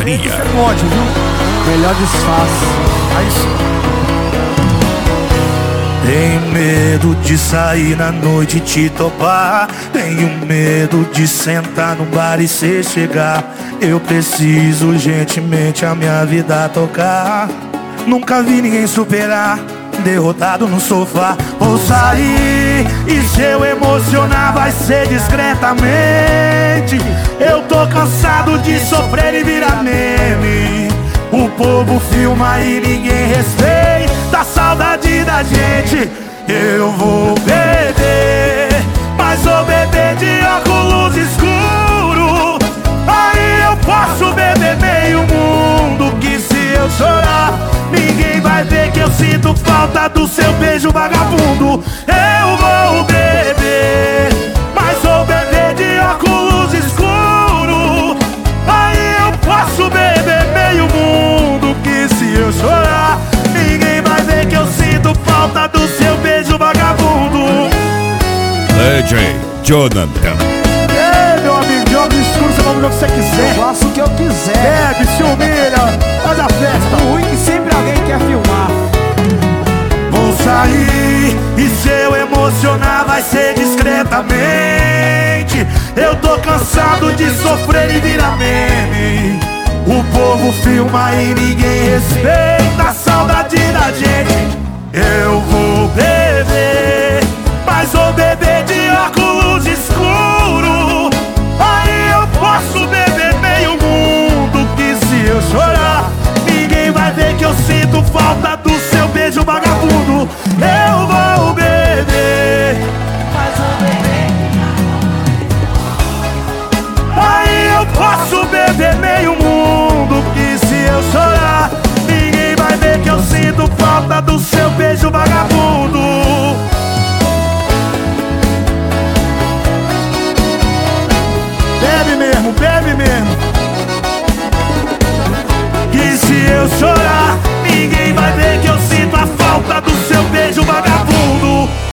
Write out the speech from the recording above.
alegria. Pode, viu? Melhor disfarce. Aí sim. Tenho medo de sair na noite e te topar. Tenho medo de sentar no bar e cê chegar. Eu preciso urgentemente a minha vida tocar. Nunca vi ninguém superar, derrotado no sofá. Vou sair e se eu emocionar vai ser discretamente. Eu tô cansado de sofrer e virar meme. O povo filma e ninguém respeita a saudade da gente. Eu vou beber, mas vou beber de óculos escuros. Aí eu posso beber meio mundo, que se eu chorar ninguém vai ver que eu sinto falta do seu beijo vagabundo. Eu vou beber, mas vou beber de óculos escuros. Aí eu posso beber meio mundo, que se eu chorar ninguém vai ver que eu sinto falta do seu beijo vagabundo. DJ Jonathan. Ei, meu amigo, joga escuro, você vai ver o que você quiser. Eu faço o que eu quiser. Bebe, se humilha, faz a festa. O ruim é que sempre alguém quer filmar. Vou sair e se eu emocionar vai ser discretamente. Eu tô cansado de sofrer e virar meme. O povo filma e ninguém respeita a saudade da gente. Eu vou beber, mas vou beber de óculos escuros. Aí eu posso beber meio mundo, que se eu chorar ninguém vai ver que eu sinto falta do seu beijo vagabundo. Eu vou beber, mas vou beber. Aí eu posso beber meio mundo, que se eu chorar